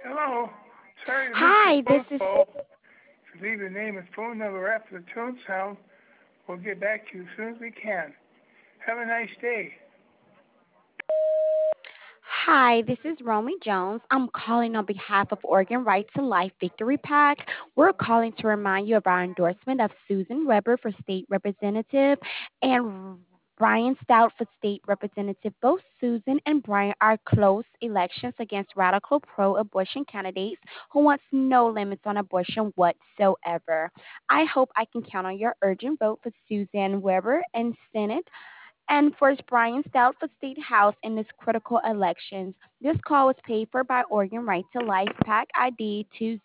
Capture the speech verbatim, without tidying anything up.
Hello. Sorry to miss your Hi, this phone is. call. If you leave your name and phone number after the tone sound, we'll get back to you as soon as we can. Have a nice day. Hi, this is Romy Jones. I'm calling on behalf of Oregon Right to Life Victory PAC. We're calling to remind you of our endorsement of Susan Weber for state representative and Brian Stout for state representative. Both Susan and Brian are close elections against radical pro-abortion candidates who wants no limits on abortion whatsoever. I hope I can count on your urgent vote for Susan Weber in Senate and first Brian Stout for State House in this critical elections. This call was paid for by Oregon Right to Life PAC I D two